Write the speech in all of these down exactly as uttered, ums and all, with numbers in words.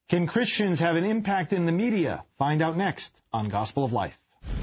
Can Christians have an impact in the media? Find out next on Gospel of Life.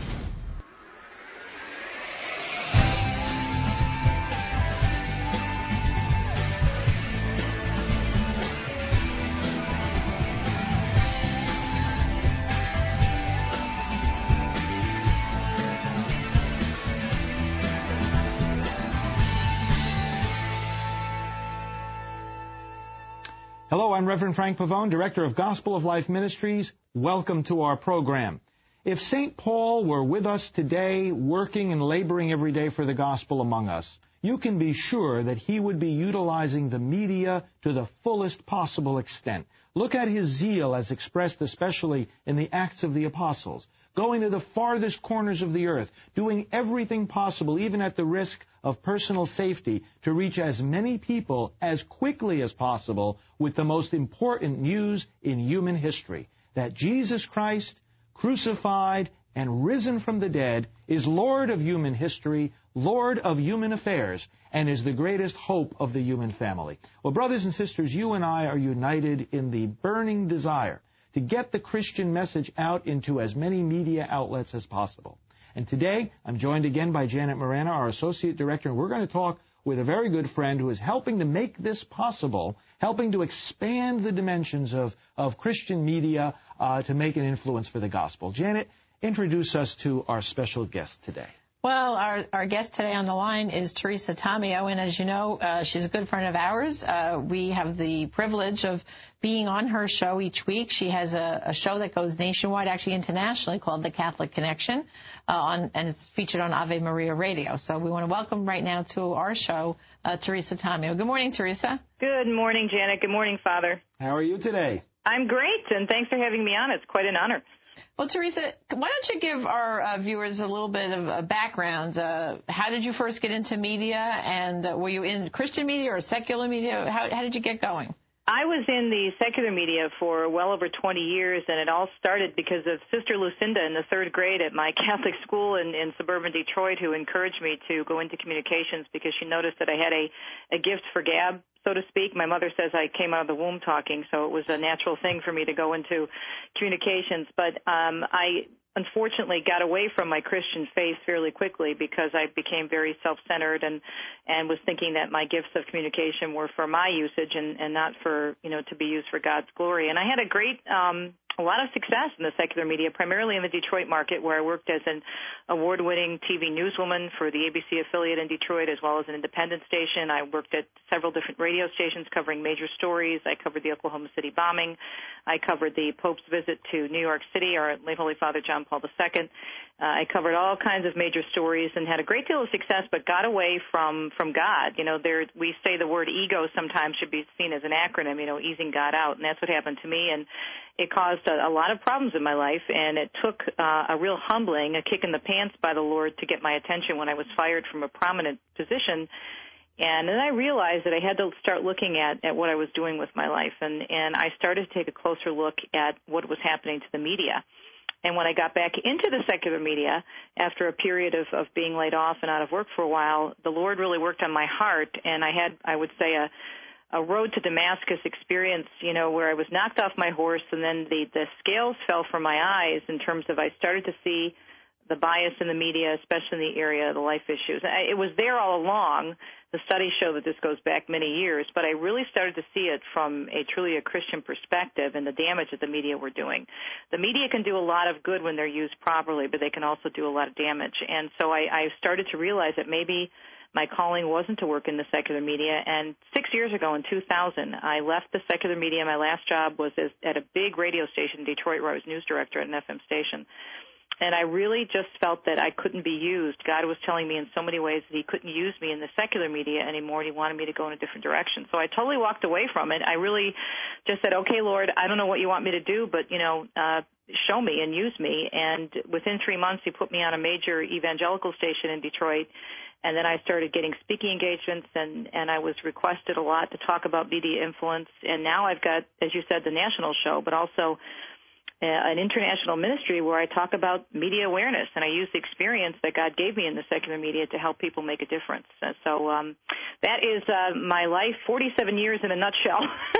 Hello, I'm Reverend Frank Pavone, Director of Gospel of Life Ministries. Welcome to our program. If Saint Paul were with us today, working and laboring every day for the gospel among us, you can be sure that he would be utilizing the media to the fullest possible extent. Look at his zeal as expressed especially in the Acts of the Apostles, going to the farthest corners of the earth, doing everything possible, even at the risk of personal safety, to reach as many people as quickly as possible with the most important news in human history, that Jesus Christ, crucified and risen from the dead, is Lord of human history, Lord of human affairs, and is the greatest hope of the human family. Well, brothers and sisters, you and I are united in the burning desire to get the Christian message out into as many media outlets as possible. And today, I'm joined again by Janet Morana, our Associate Director, and we're going to talk with a very good friend who is helping to make this possible, helping to expand the dimensions of, of Christian media uh, to make an influence for the gospel. Janet, introduce us to our special guest today. Well, our, our guest today on the line is Teresa Tomeo, and as you know, uh, she's a good friend of ours. Uh, we have the privilege of being on her show each week. She has a, a show that goes nationwide, actually internationally, called The Catholic Connection, uh, on, and it's featured on Ave Maria Radio. So we want to welcome right now to our show uh, Teresa Tomeo. Good morning, Teresa. Good morning, Janet. Good morning, Father. How are you today? I'm great, and thanks for having me on. It's quite an honor. Well, Teresa, why don't you give our uh, viewers a little bit of a background? Uh, how did you first get into media, and uh, were you in Christian media or secular media? How, how did you get going? I was in the secular media for well over twenty years, and it all started because of Sister Lucinda in the third grade at my Catholic school in, in suburban Detroit, who encouraged me to go into communications because she noticed that I had a, a gift for gab, so to speak. My mother says I came out of the womb talking, so it was a natural thing for me to go into communications. But um, I unfortunately got away from my Christian faith fairly quickly because I became very self-centered and, and was thinking that my gifts of communication were for my usage and, and not for, you know, to be used for God's glory. And I had a great um, a lot of success in the secular media, primarily in the Detroit market, where I worked as an award-winning T V newswoman for the A B C affiliate in Detroit, as well as an independent station. I worked at several different radio stations covering major stories. I covered the Oklahoma City bombing. I covered the Pope's visit to New York City, our late Holy Father John Paul the Second. Uh, I covered all kinds of major stories and had a great deal of success, but got away from, from God. You know, there we say the word ego sometimes should be seen as an acronym, you know, easing God out, and that's what happened to me. And it caused a, a lot of problems in my life, and it took uh, a real humbling, a kick in the pants by the Lord to get my attention when I was fired from a prominent position. And then I realized that I had to start looking at, at what I was doing with my life, and, and I started to take a closer look at what was happening to the media. And when I got back into the secular media, after a period of, of being laid off and out of work for a while, the Lord really worked on my heart, and I had, I would say, a a road to Damascus experience, you know, where I was knocked off my horse, and then the, the scales fell from my eyes in terms of I started to see the bias in the media, especially in the area of the life issues. I, it was there all along. The studies show that this goes back many years, but I really started to see it from a truly a Christian perspective and the damage that the media were doing. The media can do a lot of good when they're used properly, but they can also do a lot of damage. And so I, I started to realize that maybe my calling wasn't to work in the secular media, and six years ago in two thousand, I left the secular media. My last job was as, at a big radio station in Detroit where I was news director at an F M station. And I really just felt that I couldn't be used. God was telling me in so many ways that he couldn't use me in the secular media anymore, and he wanted me to go in a different direction. So I totally walked away from it. I really just said, okay, Lord, I don't know what you want me to do, but, you know, uh, show me and use me. And within three months, he put me on a major evangelical station in Detroit. And then I started getting speaking engagements, and, and I was requested a lot to talk about media influence. And now I've got, as you said, the national show, but also an international ministry where I talk about media awareness, and I use the experience that God gave me in the secular media to help people make a difference. And so um, that is uh, my life, forty-seven years in a nutshell.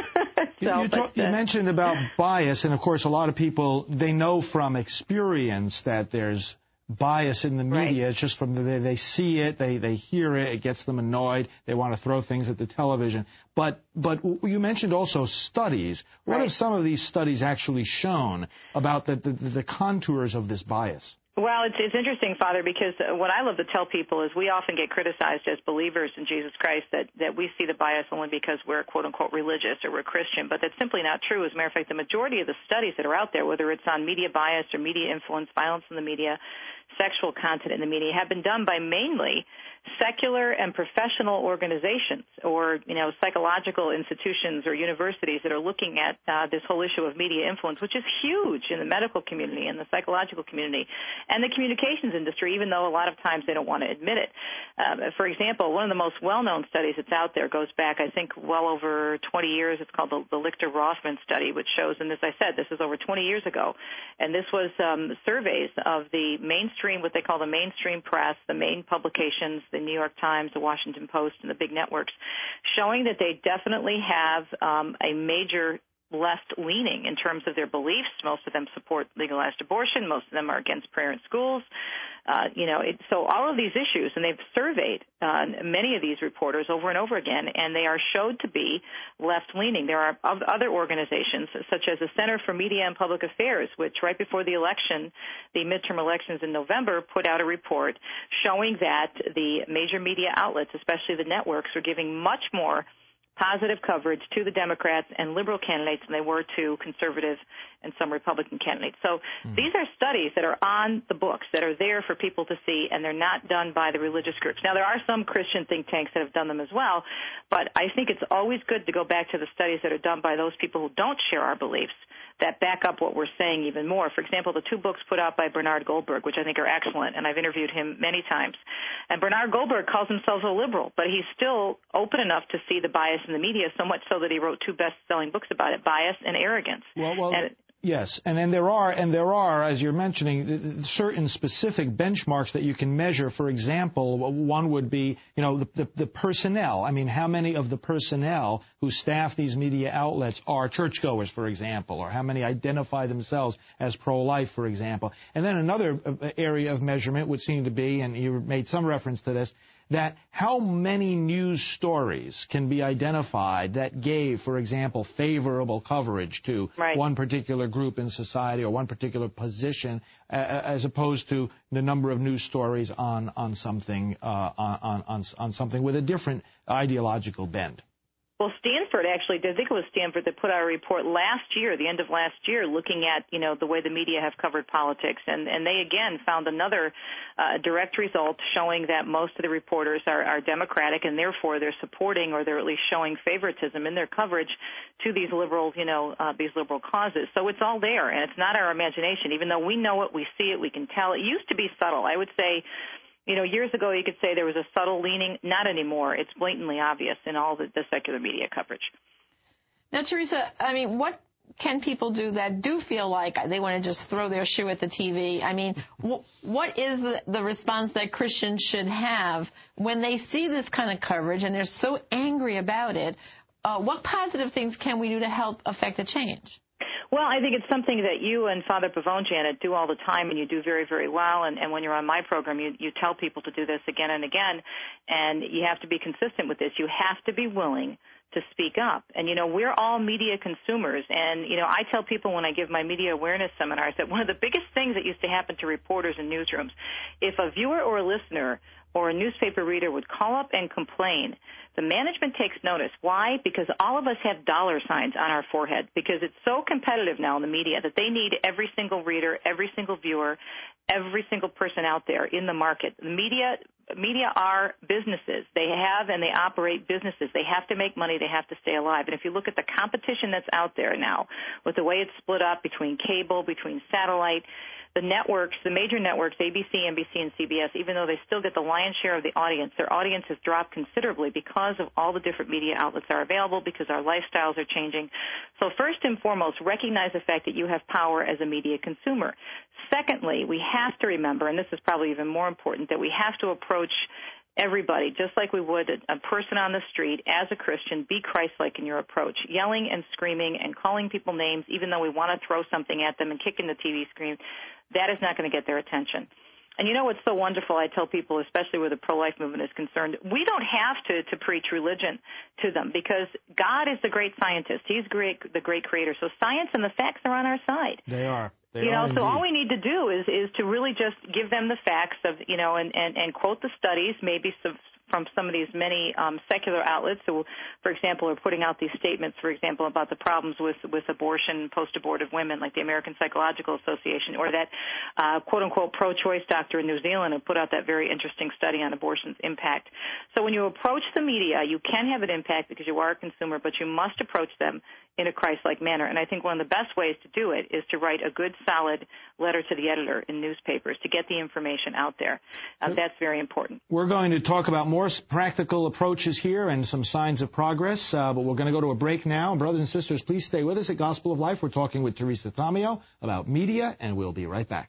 so, you, but, talk, you uh, mentioned about bias, and of course a lot of people, they know from experience that there's bias in the media. Right. It's just from the way they see it, they they hear it, it gets them annoyed, they want to throw things at the television. But but you mentioned also studies. What Right. have some of these studies actually shown about the, the, the contours of this bias? Well, it's, it's interesting, Father, because what I love to tell people is we often get criticized as believers in Jesus Christ that, that we see the bias only because we're, quote-unquote, religious or we're Christian, but that's simply not true. As a matter of fact, the majority of the studies that are out there, whether it's on media bias or media influence, violence in the media, sexual content in the media, have been done by mainly secular and professional organizations or, you know, psychological institutions or universities that are looking at uh, this whole issue of media influence, which is huge in the medical community and the psychological community and the communications industry, even though a lot of times they don't want to admit it. Um, for example, one of the most well-known studies that's out there goes back, I think, well over twenty years. It's called the, the Lichter-Rothman study, which shows, and as I said, this is over twenty years ago, and this was um, surveys of the mainstream, what they call the mainstream press, the main publications, the New York Times, the Washington Post, and the big networks, showing that they definitely have um, a major left leaning in terms of their beliefs. Most of them support legalized abortion. Most of them are against prayer in schools. Uh, you know, it, so all of these issues, and they've surveyed uh, many of these reporters over and over again, and they are showed to be left-leaning. There are other organizations, such as the Center for Media and Public Affairs, which right before the election, the midterm elections in November, put out a report showing that the major media outlets, especially the networks, are giving much more positive coverage to the Democrats and liberal candidates than they were to conservative and some Republican candidates. So mm. these are studies that are on the books, that are there for people to see, and they're not done by the religious groups. Now, there are some Christian think tanks that have done them as well, but I think it's always good to go back to the studies that are done by those people who don't share our beliefs, that back up what we're saying even more. For example, the two books put out by Bernard Goldberg, which I think are excellent, and I've interviewed him many times. And Bernard Goldberg calls himself a liberal, but he's still open enough to see the bias in the media, so much so that he wrote two best-selling books about it, Bias and Arrogance. Well, well, and, yes, and then there are, and there are, as you're mentioning, certain specific benchmarks that you can measure. For example, one would be, you know, the, the, the personnel. I mean, how many of the personnel who staff these media outlets are churchgoers, for example, or how many identify themselves as pro-life, for example. And then another area of measurement would seem to be, and you made some reference to this, that how many news stories can be identified that gave, for example, favorable coverage to right. one particular group in society or one particular position, uh, as opposed to the number of news stories on on something uh, on, on on something with a different ideological bent. Well, Stanford actually did. I think it was Stanford that put out a report last year, the end of last year, looking at, you know, the way the media have covered politics. And, and they, again, found another uh, direct result showing that most of the reporters are, are Democratic, and therefore they're supporting or they're at least showing favoritism in their coverage to these liberal, you know, uh, these liberal causes. So it's all there, and it's not our imagination. Even though we know it, we see it, we can tell. It used to be subtle. I would say, you know, years ago you could say there was a subtle leaning. Not anymore. It's blatantly obvious in all the, the secular media coverage. Now, Teresa, I mean, what can people do that do feel like they want to just throw their shoe at the T V? I mean, wh- what is the, the response that Christians should have when they see this kind of coverage and they're so angry about it? Uh, what positive things can we do to help affect the change? Well, I think it's something that you and Father Pavone, Janet, do all the time, and you do very, very well. And, and when you're on my program, you, you tell people to do this again and again, and you have to be consistent with this. You have to be willing to speak up. And, you know, we're all media consumers. And, you know, I tell people when I give my media awareness seminars that one of the biggest things that used to happen to reporters in newsrooms, if a viewer or a listener or a newspaper reader would call up and complain, the management takes notice. Why? Because all of us have dollar signs on our forehead, because it's so competitive now in the media that they need every single reader, every single viewer, every single person out there in the market. The media media are businesses. They have and they operate businesses. They have to make money. They have to stay alive. And if you look at the competition that's out there now, with the way it's split up between cable, between satellite, the networks, the major networks, A B C, N B C, and C B S, even though they still get the lion's share of the audience, their audience has dropped considerably because of all the different media outlets that are available, because our lifestyles are changing. So first and foremost, recognize the fact that you have power as a media consumer. Secondly, we have to remember, and this is probably even more important, that we have to approach everybody, just like we would a, a person on the street, as a Christian, be Christ-like in your approach. Yelling and screaming and calling people names, even though we want to throw something at them and kicking the T V screen, that is not going to get their attention. And you know what's so wonderful, I tell people, especially where the pro-life movement is concerned, we don't have to, to preach religion to them, because God is the great scientist. He's great, the great creator. So science and the facts are on our side. They are. They you know, are so indeed. all we need to do is is to really just give them the facts of, you know, and, and, and quote the studies, maybe some, from some of these many um, secular outlets who, for example, are putting out these statements, for example, about the problems with, with abortion, post-abortive women, like the American Psychological Association, or that uh, quote-unquote pro-choice doctor in New Zealand who put out that very interesting study on abortion's impact. So when you approach the media, you can have an impact because you are a consumer, but you must approach them in a Christ-like manner. And I think one of the best ways to do it is to write a good, solid letter to the editor in newspapers to get the information out there. Uh, that's very important. We're going to talk about more practical approaches here and some signs of progress, uh, but we're going to go to a break now. Brothers and sisters, please stay with us at Gospel of Life. We're talking with Teresa Tomeo about media, and we'll be right back.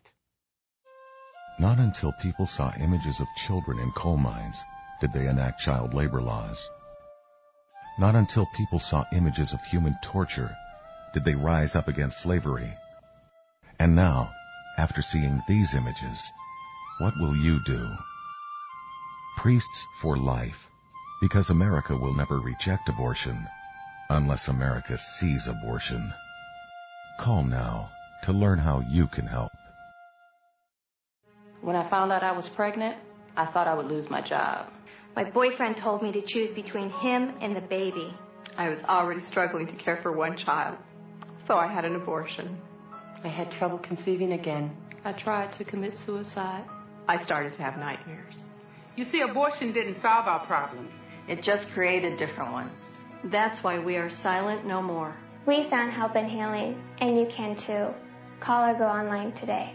Not until people saw images of children in coal mines did they enact child labor laws. Not until people saw images of human torture did they rise up against slavery. And now, after seeing these images, what will you do? Priests for Life, because America will never reject abortion unless America sees abortion. Call now to learn how you can help. When I found out I was pregnant, I thought I would lose my job. My boyfriend told me to choose between him and the baby. I was already struggling to care for one child, so I had an abortion. I had trouble conceiving again. I tried to commit suicide. I started to have nightmares. You see, abortion didn't solve our problems. It just created different ones. That's why we are silent no more. We found help in healing, and you can too. Call or go online today.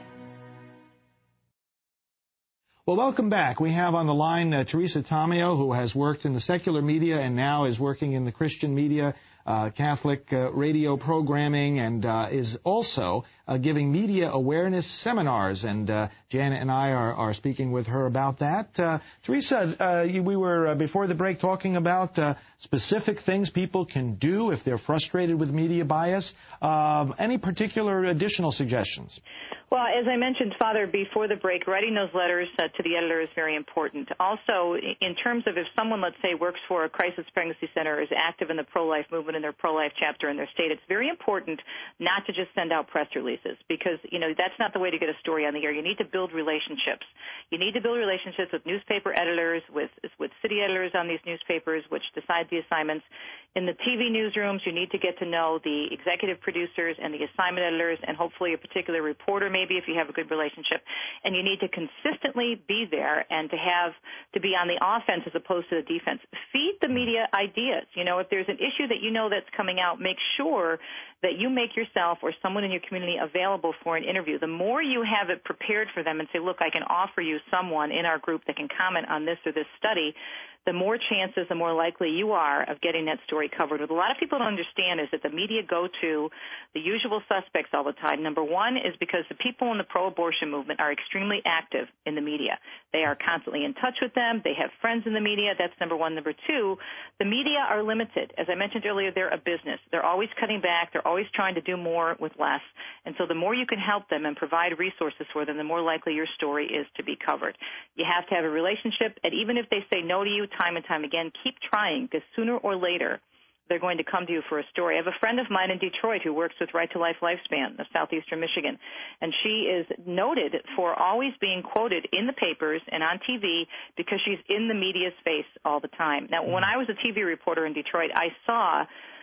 Well, welcome back. We have on the line uh, Teresa Tomeo, who has worked in the secular media and now is working in the Christian media, uh, Catholic uh, radio programming, and uh, is also uh, giving media awareness seminars. And uh, Janet and I are, are speaking with her about that. Uh, Teresa, uh, you, we were uh, before the break talking about uh, specific things people can do if they're frustrated with media bias. Uh, any particular additional suggestions? Well, as I mentioned, Father, before the break, writing those letters uh, to the editor is very important. Also, in terms of if someone, let's say, works for a crisis pregnancy center or is active in the pro-life movement in their pro-life chapter in their state, it's very important not to just send out press releases because, you know, that's not the way to get a story on the air. You need to build relationships. You need to build relationships with newspaper editors, with with city editors on these newspapers, which decide the assignments. In the T V newsrooms, you need to get to know the executive producers and the assignment editors and hopefully a particular reporter, maybe if you have a good relationship. And you need to consistently be there and to have to be on the offense as opposed to the defense. Feed the media ideas. You know, if there's an issue that you know that's coming out, make sure that you make yourself or someone in your community available for an interview. The more you have it prepared for them and say, look, I can offer you someone in our group that can comment on this or this study, the more chances, the more likely you are of getting that story covered. What a lot of people don't understand is that the media go to the usual suspects all the time. Number one is because the people in the pro-abortion movement are extremely active in the media. They are constantly in touch with them. They have friends in the media. That's number one. Number two, the media are limited. As I mentioned earlier, they're a business. They're always cutting back. They're always trying to do more with less. And so the more you can help them and provide resources for them, the more likely your story is to be covered. You have to have a relationship, and even if they say no to you time and time again, keep trying, because sooner or later they're going to come to you for a story. I have a friend of mine in Detroit who works with Right to Life Lifespan of southeastern Michigan, and she is noted for always being quoted in the papers and on T V because she's in the media's face all the time. Now, when I was a T V reporter in Detroit, I saw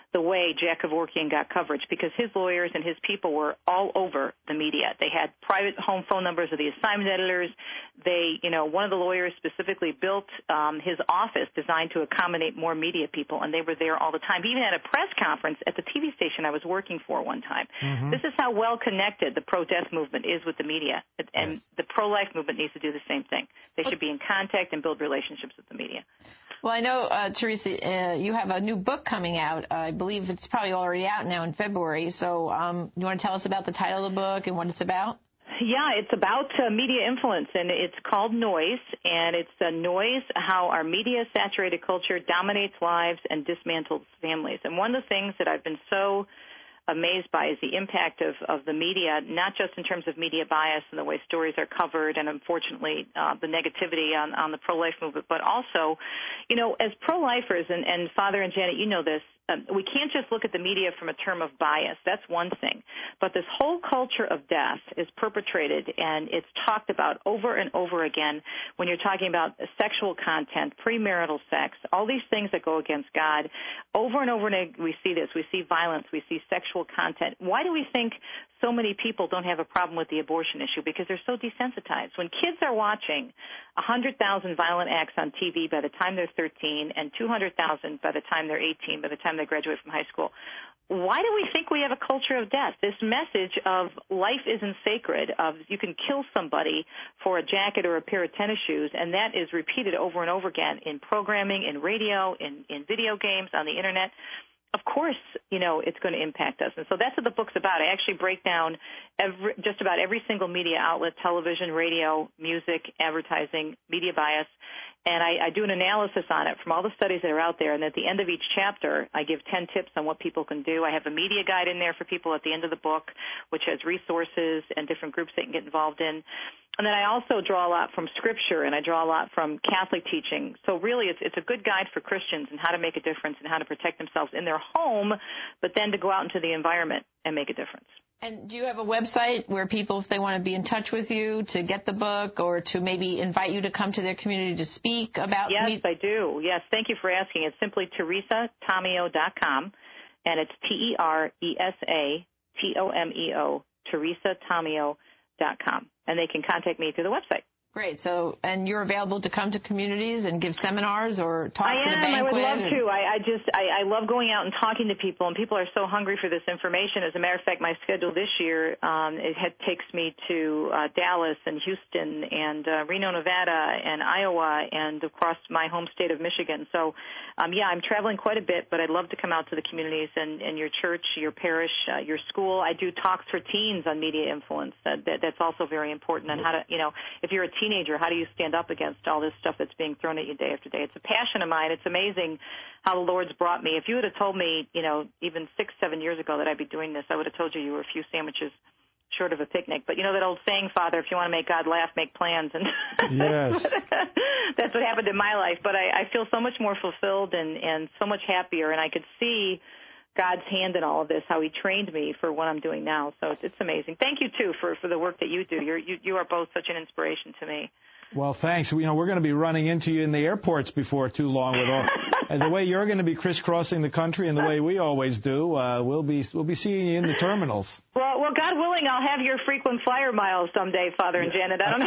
the way Jack Kevorkian got coverage, because his lawyers and his people were all over the media. They had private home phone numbers of the assignment editors. They, you know, one of the lawyers specifically built um, his office designed to accommodate more media people, and they were there all the time. He even had a press conference at the T V station I was working for one time. Mm-hmm. This is how well connected the pro-death movement is with the media, and yes. the pro-life movement needs to do the same thing. They should be in contact and build relationships with the media. Well, I know, uh, Teresa, uh, you have a new book coming out. Uh, I believe it's probably already out now in February. So um, you want to tell us about the title of the book and what it's about? Yeah, it's about uh, media influence, and it's called Noise, and it's uh, Noise, how our media-saturated culture dominates lives and dismantles families. And one of the things that I've been so amazed by is the impact of, of the media, not just in terms of media bias and the way stories are covered and, unfortunately, uh, the negativity on, on the pro-life movement, but also, you know, as pro-lifers, and, and Father and Janet, you know this, um, we can't just look at the media from a term of bias. That's one thing. But this whole culture of death is perpetrated, and it's talked about over and over again when you're talking about sexual content, premarital sex, all these things that go against God. Over and over again, we see this. We see violence. We see sexual content. Why do we think so many people don't have a problem with the abortion issue? Because they're so desensitized. When kids are watching one hundred thousand violent acts on T V by the time they're thirteen and two hundred thousand by the time they're eighteen, by the time they graduate from high school, why do we think we have a culture of death? This message of life isn't sacred, of you can kill somebody for a jacket or a pair of tennis shoes, and that is repeated over and over again in programming, in radio, in, in video games, on the Internet. Of course, you know, it's going to impact us. And so that's what the book's about. I actually break down every, just about every single media outlet, television, radio, music, advertising, media bias, and I, I do an analysis on it from all the studies that are out there. And at the end of each chapter, I give ten tips on what people can do. I have a media guide in there for people at the end of the book, which has resources and different groups they can get involved in. And then I also draw a lot from Scripture, and I draw a lot from Catholic teaching. So really, it's, it's a good guide for Christians and how to make a difference and how to protect themselves in their home, but then to go out into the environment and make a difference. And do you have a website where people, if they want to be in touch with you to get the book or to maybe invite you to come to their community to speak about? Yes, me- I do. Yes, thank you for asking. It's simply Teresa Tomeo dot com, and it's T E R E S A T O M E O, Teresa Tomeo dot com. And they can contact me through the website. Great. So, and you're available to come to communities and give seminars or talk I to the am. banquet? I would love and... to. I, I just, I, I love going out and talking to people, and people are so hungry for this information. As a matter of fact, my schedule this year, um, it had, takes me to uh, Dallas and Houston and uh, Reno, Nevada and Iowa and across my home state of Michigan. So, um, yeah, I'm traveling quite a bit, but I'd love to come out to the communities and, and your church, your parish, uh, your school. I do talks for teens on media influence. Uh, that, that's also very important. And how to, you know, if you're a teenager, how do you stand up against all this stuff that's being thrown at you day after day? It's a passion of mine. It's amazing how the Lord's brought me. If you would have told me, you know, even six, seven years ago that I'd be doing this, I would have told you you were a few sandwiches short of a picnic. But you know that old saying, Father, if you want to make God laugh, make plans. And yes. That's what happened in my life. But I, I feel so much more fulfilled and, and so much happier, and I could see God's hand in all of this, how he trained me for what I'm doing now. So it's, it's amazing. Thank you, too, for, for the work that you do. You're, you, you are both such an inspiration to me. Well, thanks. You know, we're going to be running into you in the airports before too long with all, and the way you're going to be crisscrossing the country and the way we always do. Uh, we'll be we'll be seeing you in the terminals. Well, well, God willing, I'll have your frequent flyer miles someday, Father and Janet. I don't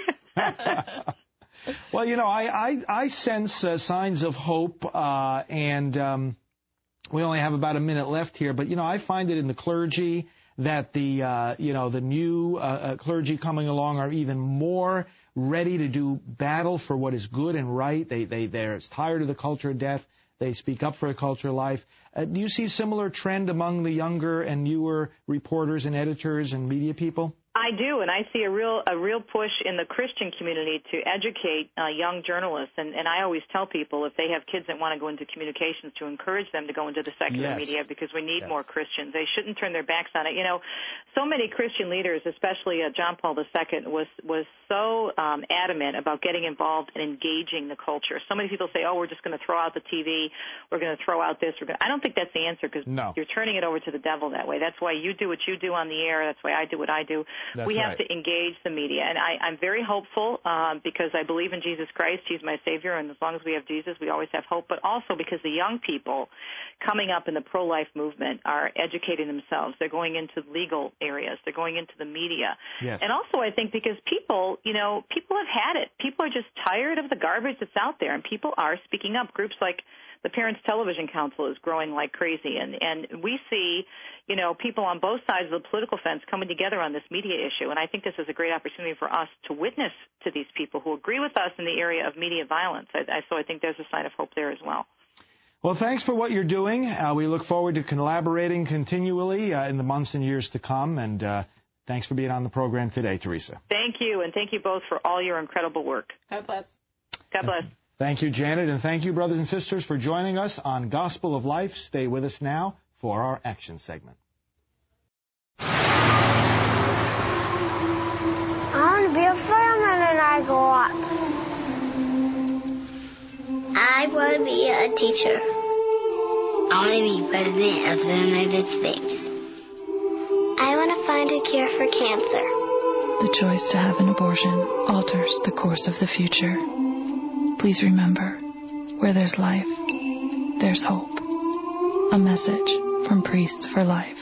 know. Well, you know, I I, I sense uh, signs of hope, uh, and um, we only have about a minute left here. But you know, I find it in the clergy that the uh, you know the new uh, clergy coming along are even more ready to do battle for what is good and right. They, they, they're tired of the culture of death. They speak up for a culture of life. Uh, do you see a similar trend among the younger and newer reporters and editors and media people? I do, and I see a real a real push in the Christian community to educate uh, young journalists. And, and I always tell people, if they have kids that want to go into communications, to encourage them to go into the secular yes. media, because we need yes. more Christians. They shouldn't turn their backs on it. You know, so many Christian leaders, especially uh, John Paul the Second, was was so um, adamant about getting involved and engaging the culture. So many people say, oh, we're just going to throw out the T V, we're going to throw out this. We're going I don't think that's the answer, because no. you're turning it over to the devil that way. That's why you do what you do on the air. That's why I do what I do. That's we right. have to engage the media. And I, I'm very hopeful um, because I believe in Jesus Christ. He's my Savior, and as long as we have Jesus, we always have hope. But also because the young people coming up in the pro-life movement are educating themselves. They're going into legal areas. They're going into the media. Yes. And also I think because people, you know, people have had it. People are just tired of the garbage that's out there, and people are speaking up. Groups like the Parents Television Council is growing like crazy, and, and we see, you know, people on both sides of the political fence coming together on this media issue, and I think this is a great opportunity for us to witness to these people who agree with us in the area of media violence. I, I, so I think there's a sign of hope there as well. Well, thanks for what you're doing. Uh, we look forward to collaborating continually uh, in the months and years to come, and uh, thanks for being on the program today, Teresa. Thank you, and thank you both for all your incredible work. God bless. God bless. Thank you, Janet, and thank you, brothers and sisters, for joining us on Gospel of Life. Stay with us now for our action segment. I want to be a fireman when I grow up. I want to be a teacher. I want to be president of the United States. I want to find a cure for cancer. The choice to have an abortion alters the course of the future. Please remember, where there's life, there's hope. A message from Priests for Life.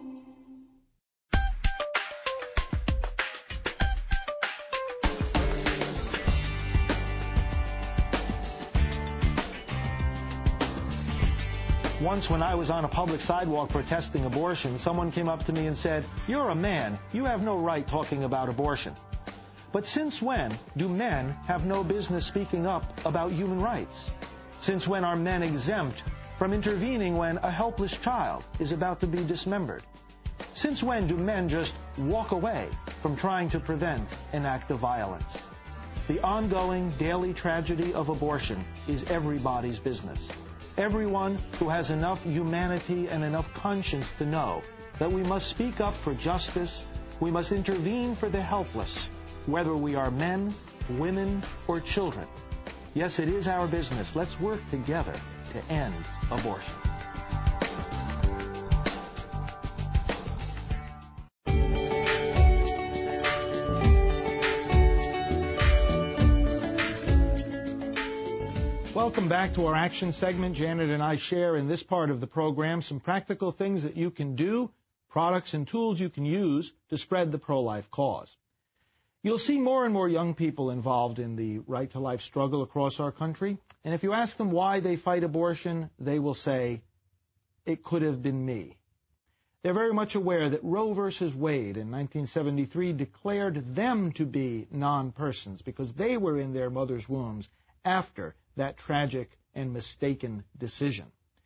Once when I was on a public sidewalk protesting abortion, someone came up to me and said, "You're a man. You have no right talking about abortion." But since when do men have no business speaking up about human rights? Since when are men exempt from intervening when a helpless child is about to be dismembered? Since when do men just walk away from trying to prevent an act of violence? The ongoing daily tragedy of abortion is everybody's business. Everyone who has enough humanity and enough conscience to know that we must speak up for justice, we must intervene for the helpless, whether we are men, women, or children. Yes, it is our business. Let's work together to end abortion. Welcome back to our action segment. Janet and I share in this part of the program some practical things that you can do, products and tools you can use to spread the pro-life cause. You'll see more and more young people involved in the right to life struggle across our country. And if you ask them why they fight abortion, they will say, "It could have been me." They're very much aware that Roe versus Wade in nineteen seventy-three declared them to be non-persons because they were in their mother's wombs after that tragic and mistaken decision.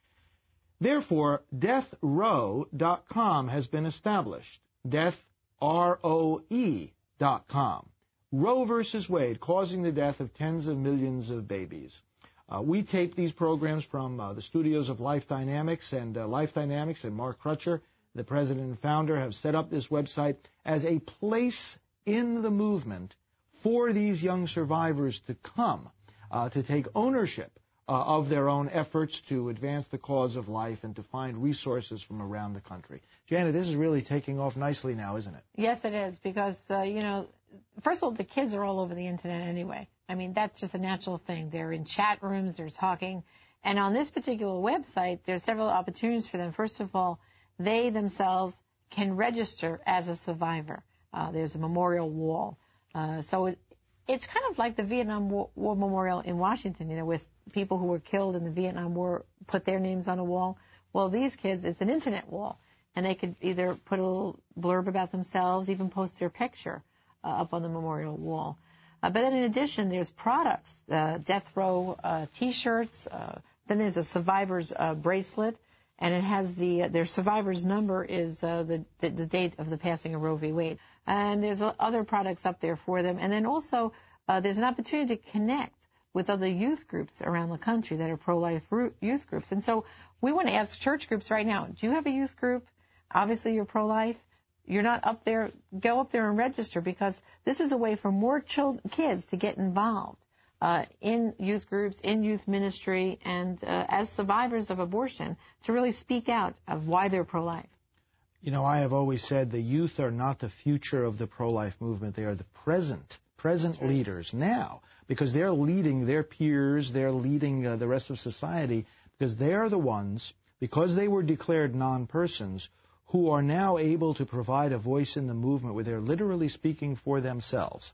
Therefore, death row dot com has been established. Death, R O E dot com. Roe versus Wade, causing the death of tens of millions of babies. Uh, we tape these programs from uh, the studios of Life Dynamics, and uh, Life Dynamics and Mark Crutcher, the president and founder, have set up this website as a place in the movement for these young survivors to come, uh, to take ownership uh, of their own efforts to advance the cause of life and to find resources from around the country. Janet, this is really taking off nicely now, isn't it? Yes, it is, because, uh, you know, first of all, the kids are all over the Internet anyway. I mean, that's just a natural thing. They're in chat rooms, they're talking. And on this particular website, there's several opportunities for them. First of all, they themselves can register as a survivor. Uh, there's a memorial wall. Uh, so it, it's kind of like the Vietnam War, War Memorial in Washington, you know, with people who were killed in the Vietnam War put their names on a wall. Well, these kids, it's an Internet wall. And they could either put a little blurb about themselves, even post their picture uh, up on the memorial wall. Uh, but then in addition, there's products, uh, Death Row uh, T-shirts. Uh, then there's a survivor's uh, bracelet, and it has the uh, their survivor's number is uh, the, the the date of the passing of Roe v. Wade. And there's uh, other products up there for them. And then also uh, there's an opportunity to connect with other youth groups around the country that are pro-life youth groups. And so we want to ask church groups right now, do you have a youth group? Obviously, you're pro-life. You're not up there. Go up there and register, because this is a way for more children, kids to get involved uh, in youth groups, in youth ministry, and uh, as survivors of abortion, to really speak out of why they're pro-life. You know, I have always said the youth are not the future of the pro-life movement. They are the present, present right. leaders now, because they're leading their peers, they're leading uh, the rest of society, because they are the ones, because they were declared non-persons, who are now able to provide a voice in the movement where they're literally speaking for themselves.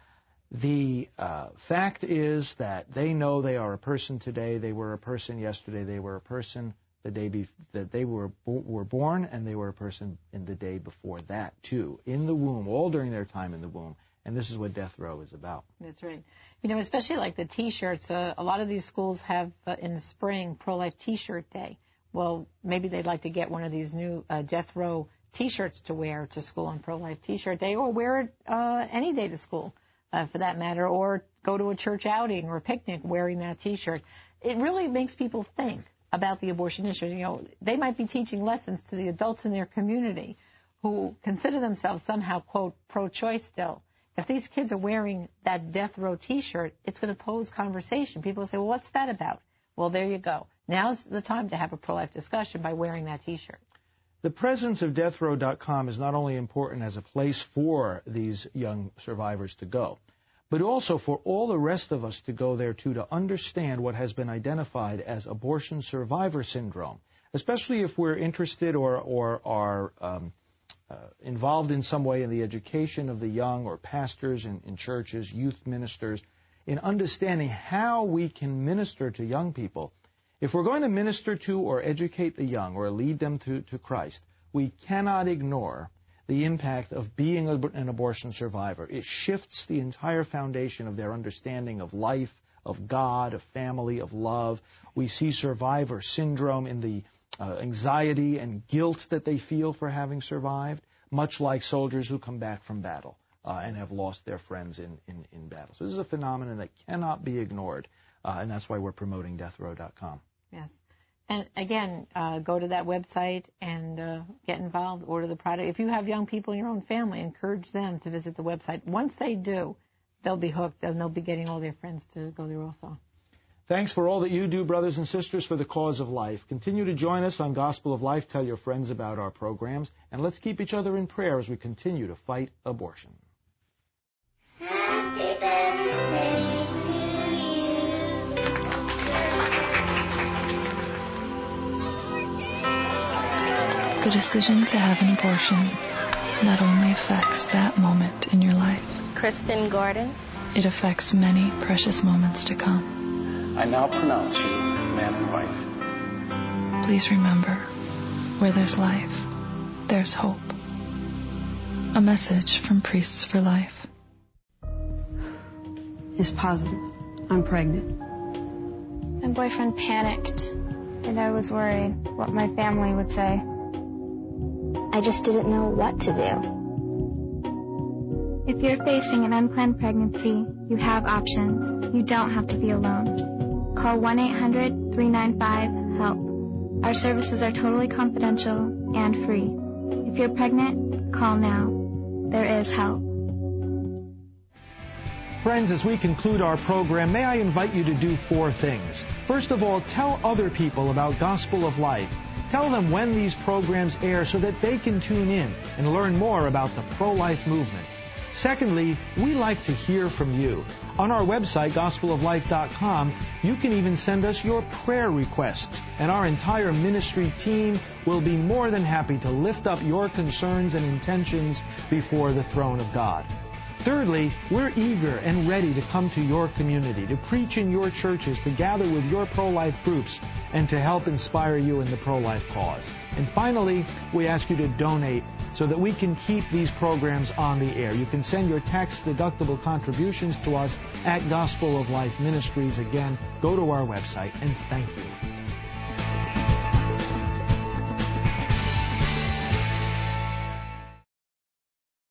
The uh, fact is that they know they are a person today, they were a person yesterday, they were a person the day be- that they were bo- were born, and they were a person in the day before that, too, in the womb, all during their time in the womb. And this is what Death Row is about. That's right. You know, especially like the T-shirts, uh, a lot of these schools have uh, in the spring Pro-Life T-shirt Day. Well, maybe they'd like to get one of these new uh, Death Row T-shirts to wear to school on Pro-Life T-shirt Day, or wear it uh, any day to school, uh, for that matter, or go to a church outing or a picnic wearing that T-shirt. It really makes people think about the abortion issue. You know, they might be teaching lessons to the adults in their community who consider themselves somehow, quote, pro-choice still. If these kids are wearing that Death Row T-shirt, it's going to pose conversation. People will say, well, what's that about? Well, there you go. Now's the time to have a pro-life discussion by wearing that T-shirt. The presence of death row dot com is not only important as a place for these young survivors to go, but also for all the rest of us to go there, too, to understand what has been identified as abortion survivor syndrome, especially if we're interested or, or are um, uh, involved in some way in the education of the young, or pastors in, in churches, youth ministers, in understanding how we can minister to young people. If we're going to minister to or educate the young or lead them to, to Christ, we cannot ignore the impact of being an abortion survivor. It shifts the entire foundation of their understanding of life, of God, of family, of love. We see survivor syndrome in the uh, anxiety and guilt that they feel for having survived, much like soldiers who come back from battle uh, and have lost their friends in, in, in battle. So this is a phenomenon that cannot be ignored, uh, and that's why we're promoting death row dot com. Yes. And again, uh, go to that website and uh, get involved, order the product. If you have young people in your own family, encourage them to visit the website. Once they do, they'll be hooked, and they'll be getting all their friends to go there also. Thanks for all that you do, brothers and sisters, for the cause of life. Continue to join us on Gospel of Life. Tell your friends about our programs, and let's keep each other in prayer as we continue to fight abortion. Happy birthday. The decision to have an abortion not only affects that moment in your life, Kristen Gordon, it affects many precious moments to come. I now pronounce you man and wife. Please remember, where there's life, there's hope. A message from Priests for Life. Is positive. I'm pregnant. My boyfriend panicked, and I was worried what my family would say. I just didn't know what to do. If you're facing an unplanned pregnancy, you have options. You don't have to be alone. Call one eight hundred, three nine five, HELP. Our services are totally confidential and free. If you're pregnant, call now. There is help. Friends, as we conclude our program, may I invite you to do four things. First of all, tell other people about Gospel of Life. Tell them when these programs air so that they can tune in and learn more about the pro-life movement. Secondly, we like to hear from you. On our website, gospel of life dot com, you can even send us your prayer requests, and our entire ministry team will be more than happy to lift up your concerns and intentions before the throne of God. Thirdly, we're eager and ready to come to your community, to preach in your churches, to gather with your pro-life groups, and to help inspire you in the pro-life cause. And finally, we ask you to donate so that we can keep these programs on the air. You can send your tax-deductible contributions to us at Gospel of Life Ministries. Again, go to our website, and thank you.